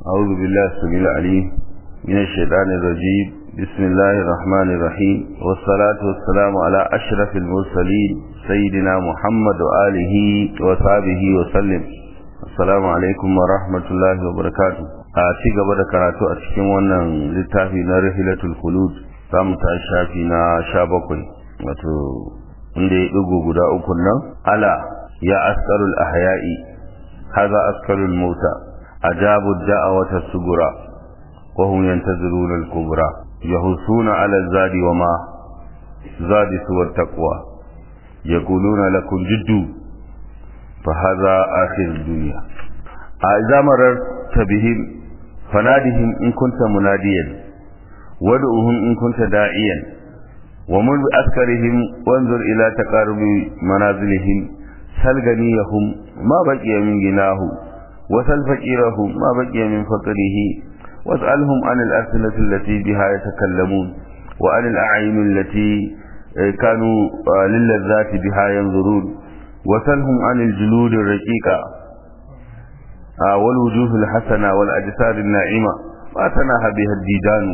أعوذ بالله السميع العليم من الشيطان الرجيم. بسم الله الرحمن الرحيم، والصلاة والسلام على أشرف المرسلين سيدنا محمد وآله وصحبه وسلم. السلام عليكم ورحمة الله وبركاته. ci gaba da karatu a cikin wannan littafi na Rihlatul Khulud, zamu ta shafi na 17, wato inda ya dugo guda uku nan. Ala ya askarul ahya'i hadha askarul mauta ajabu da'awata sugura wa hum yantaziruna al-kubra yahusuna ala zadi wa ma zadi suwa taqwa yaquluna lakum jiddu fa hadha akhir dunya azamarar tabihim fanadihim in kunta munadiyan wad'uhum in kunta da'iyan wa mun bi askarihim wanzur ila taqarubi manazilihim salganiyahum ma baqiya min ginahu wa sal faqirahum ma baqiya min faqrihi was'alhum an al-asnati allati biha yatakallamun wa an al-a'yun allati kanu lil-ladzati biha yanzurun wasalhum an al-julud ar-raqiqa wal wujuh al-hasana wal ajsad an-na'ima ma tanaha biha ad-didan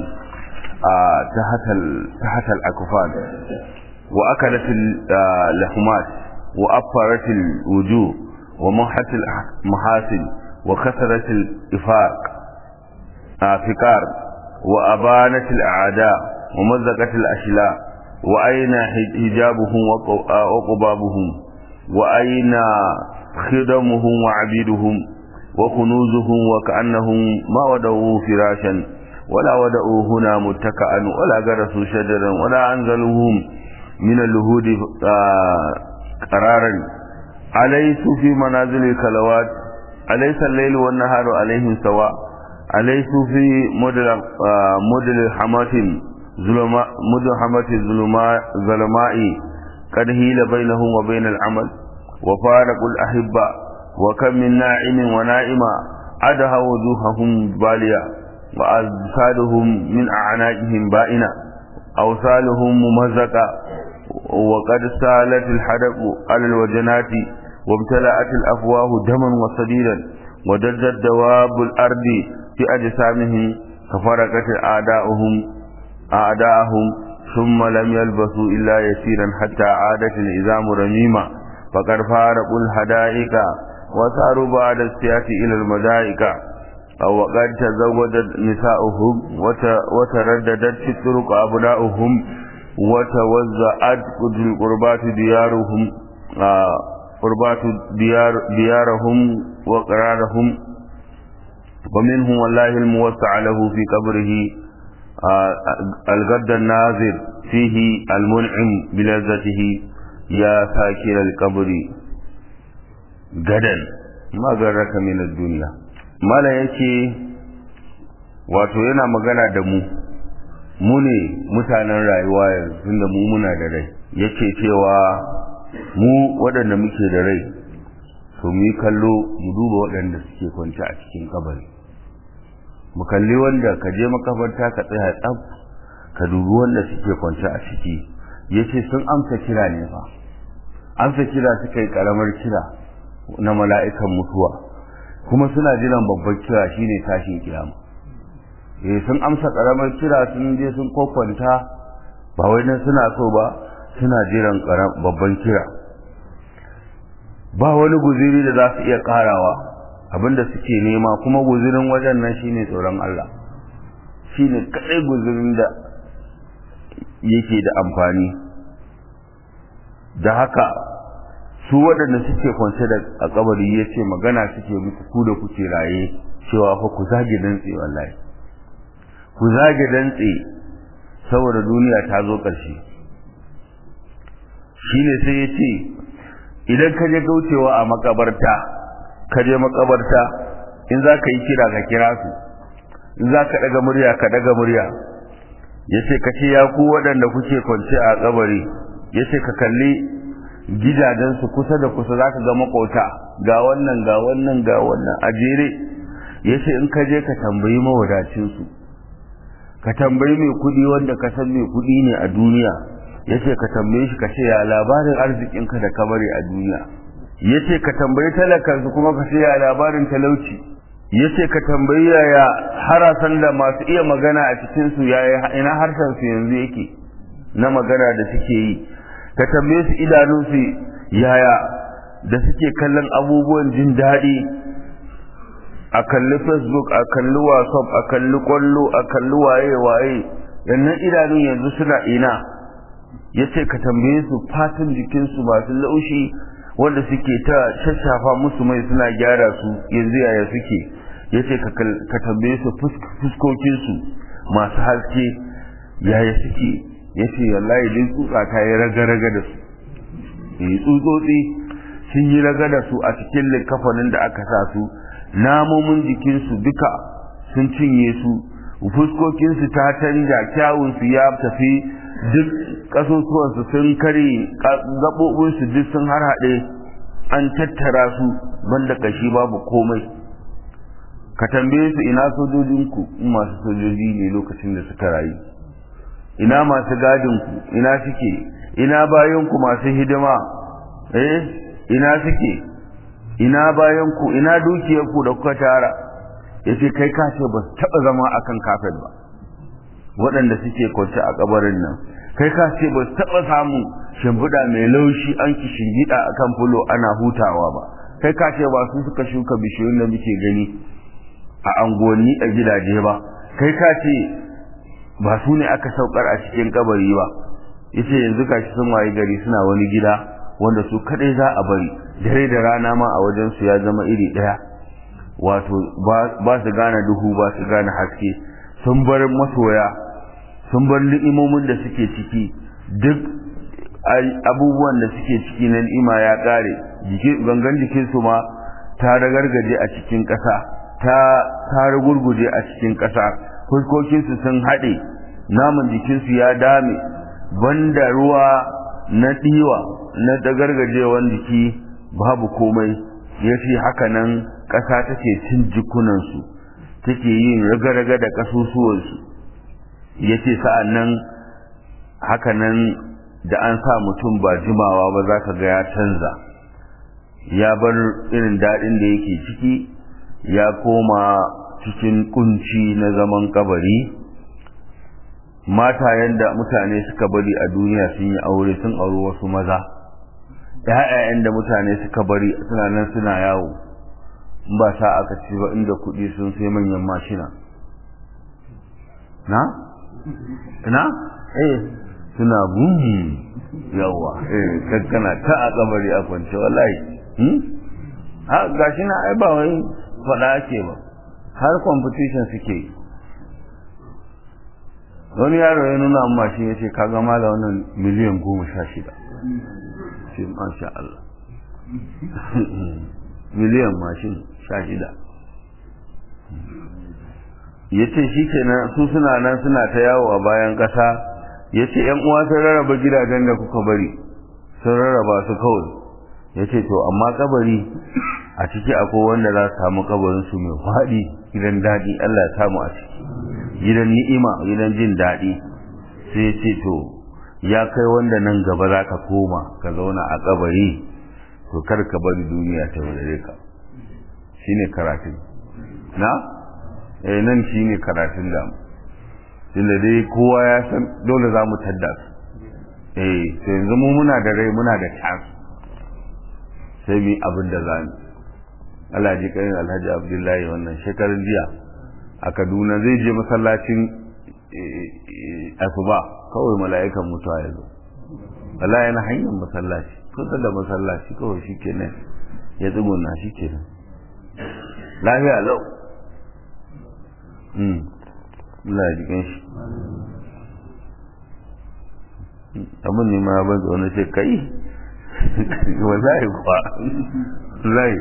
تحت الأكفان وأكلت اللحمات وأفرت الوجوه ومحت المحاسن وكسرت الإفاق فكار وأبانت الأعداء ومزقت الأشلاء وأين حجابهم وقبابهم وأين خدمهم وعبيدهم وكنوزهم وكأنهم ما ودوا فراشا ولا ودعوا هنا متكئا ولا جرسوا شجرا ولا أنزلوهم من اللهود قرارا أليسوا في منازل الكلوات أليس الليل والنهار عليهم سواء أليسوا في مدل حمات ظلماء قد هيل بينهم وبين العمل وفارقوا الأحبة وكم من ناعم ونائمة أدها وجوههم بالية وأجسادهم من أعناقهم بائنة أوصالهم ممزقة وقد سالت الحدق على الوجنات وامتلأت الأفواه دما وصديدا ودجت دواب الأرض في أجسامهم ففرقت أعداءهم ثم لم يلبثوا إلا يسيرا حتى عادت العظام رميمة فقد فارقوا الحدائق وساروا بعد السياس إلى المدائق أو وقد تزوجت نساؤهم وترددت في الطرق أبناؤهم وتوزعت ديارهم وقرارهم ومنهم والله الموسع له في قبره الغد الناظر فيه المنعم بلذته يا ساكن القبر غدا ما غرك من الدنيا. mala yake wato yana magana da mu ne mutanen rayuwa yanzu da mu muna da rai, yake cewa mu waɗanda muke da rai to mu yi kallo mu duba waɗanda suke kwance a cikin kabari, mu kalli wanda ka je makabarta ka tsaya tsaf ka dubi wanda suke kwance a ciki. yace sun amsa kira ne fa, amsa kira suka yi karamar kira na mala'ikan mutuwa, kuma suna jiran babban kira shine tashin kiyama. Sun amsa karamar kira, sun je sun kokwanta, ba wai nan suna so ba, suna jiran babban kira. Ba wani guziri da za su iya karawa abinda suke nema, kuma guzirin wajen nan shine tsoron Allah, shine kadai guzirin da yake da amfani. da haka su waɗanda suke kwance da a kabari yace magana suke muku ku da kuke raye cewa fa ku zage dantse, wallahi ku zage dantse saboda duniya ta zo ƙarshe. shine sai yace idan ka je gaucewa a makabarta, ka je makabarta, in za ka yi kira ka kira su, in za ka daga murya ka daga murya. yace ka ce ya ku waɗanda kuke kwance a kabari, yace ka kalli gidajensu kusa da kusa, za ka ga makota ga wannan a jere. yace in ka je ka tambayi mawadacinsu, ka tambayi mai kudi wanda ka san mai kudi ne a duniya, yace ka tambaye shi ka ce ya labarin arzikinka da kabari a duniya. yace ka tambayi talakansu kuma ka ce ya labarin talauci. yace ka tambayi yaya harasan da masu iya magana a cikin su yaya ina harshen su yanzu yake na magana da suke yi. Ka tambaye su idanun su yaya da suke kallon abubuwan jin daɗi, a kalli Facebook, a kalli WhatsApp, a kalli kwallo, a kalli waye yannan idanun yanzu suna ina. Yace ka tambaye su fatan jikin su masu laushi wanda suke ta shashafa musu mai suna gyara su yanzu yaya suke. Yace ka tambaye su fuskokin su masu haske yaya suke. Yace wallahi din tsutsa ta yi raga-raga da su. Tsutsotsi sun yi raga da su a cikin likafanin da aka sa su, namomin jikin su duka sun cinye su, fuskokin su ta canja, kyawun su ya tafi, duk kasusuwan su sun kare, gabobin su duk sun harhaɗe, an tattara su banda kashi babu komai. Ka tambaye su ina sojojinku in masu sojoji ne lokacin da suka rayu, ina masu gadinku ina suke, ina bayanku masu hidima ina suke, ina bayanku ina dukiyarku da kuka tara. Yace kai ka ce ba su taɓa zama akan kafet ba waɗanda suke kwance a kabarin nan, kai ka ce ba su taɓa samu shimfiɗa mai laushi an ki shingida akan fulo ana hutawa ba, kai ka ce ba su suka shuka bishiyun da muke gani a anguwanni a gidaje ba, kai ka ce ba su ne aka saukar a cikin kabari ba. Yace yanzu gashi sun waye gari suna wani gida wanda su kadai za a bari, dare da rana ma a wajen su ya zama iri daya, wato ba su gane duhu ba su gane haske, sun bar masoya, sun bar ni'imomin da suke ciki, duk abubuwan da suke ciki na ni'ima ya kare, gangan jikin su ma ta ragargaje a cikin ƙasa, ta rugurguje a cikin ƙasa, fuskokin su sun haɗe, naman jikin su ya dame, banda ruwa na diwa na dagargajewan jiki babu komai. Yace haka nan ƙasa take cin jikunan su, take yin raga-raga da kasusuwan su. Yace sa'annan haka nan da an sa mutum ba jimawa ba za ka ga ya canza, ya bar irin daɗin da yake ciki, ya koma cikin kunci na zaman kabari. Mata yanda mutane suka bari a duniya sun yi aure, sun auri wasu maza, ƴaƴayen da mutane suka bari suna nan suna yawo, in ba sa aka ci ba inda kuɗi sun sai manyan mashina suna yawa kankana ta a kabari a kwance wallahi. Gashi na ai ba wai faɗa ake ba, har competition suke yi. Wani yaro ya nuna amma shi ya ce ka gama da wannan miliyan 16 ce masha Allah miliyan mashin 16. Ya ce shi kenan su suna nan suna ta yawo a bayan ƙasa. Ya ce ‘yan uwa sun rarraba gidajen da kuka bari, sun rarraba su kawai. Ya ce to amma kabari a ciki akwai wanda za su samu kabarinsu mai faɗi, gidan daɗi, Allah ya samu a ciki, gidan ni'ima, gidan jin daɗi. Sai ya ce to ya kai wanda nan gaba za ka koma ka zauna a kabari, to kar ka bari duniya ta wadare ka. Shine karatun nan shine karatun da tunda dai kowa ya san dole za mu tadda su. Sai yanzu mu muna da rai, muna da chance, sai mu abin da za mu. Allah ji karin Alhaji Abdullahi wannan shekarun jiya a Kaduna zai je masallacin asuba, kawai mala'ikan mutuwa ya zo. Allah yana hanyar masallaci, kusa da masallaci kawai shi kenan ya tsuguna shi kenan lafiya lau. Allah ya jikin shi. Abin ne ma ban zaune ce kai wallahi kuwa wallahi.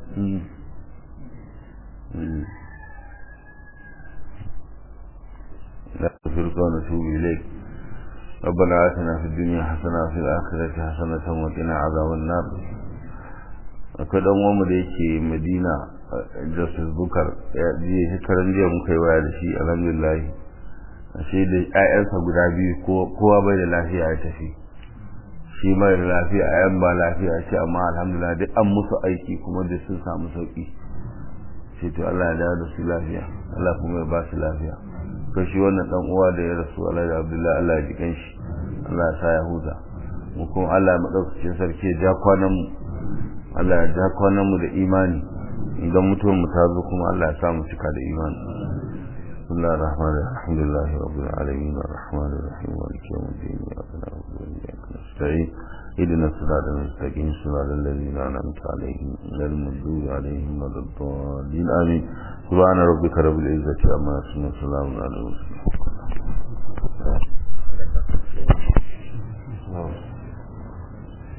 لا تفرق ونتوب إليك. ربنا آتنا في الدنيا حسنة وفي الآخرة حسنة وقنا عذاب النار. akwai dan uwanmu da yake Madina, Justice Bukar, shekaran jiya muka yi waya da shi, alhamdulillah ashe da ƴaƴansa guda biyu kowa bai da lafiya ya tafi, shi mai da lafiya ƴaƴan ba lafiya ce, amma alhamdulillah duk an musu aiki kuma duk sun samu sauki. sai to Allah ya dawo da su lafiya Allah kuma ya ba su lafiya to shi wannan dan uwa da ya rasu Allah da Abdullahi Allah ya ji kanshi Allah ya sa ya huta mu kuma Allah ya madaukakin sarki ya ja kwanan mu Allah ya ja kwanan mu da imani idan mutuwar mu ta zo kuma Allah ya sa mu cika da imani bismillahir rahmanir rahim alhamdulillahi rabbil alamin arrahmanir rahim maliki yawmiddin iyyaka na'budu wa iyyaka nasta'in اهدنا الصراط المستقيم صراط الذين أنعمت عليهم غير المغضوب عليهم ولا الضالين آمين سبحان ربك رب العزة عما يصفون وسلام على المرسلين